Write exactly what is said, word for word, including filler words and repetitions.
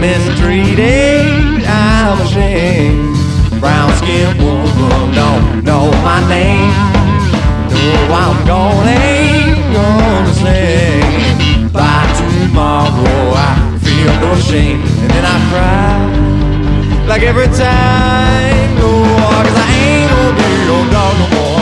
mistreated, I'm ashamed. Brown skinned woman don't know my name. No, I'm gonna, ain't gonna sing. By tomorrow I feel no shame. And then I cry like every time. No, cause I ain't gonna be no dog no more.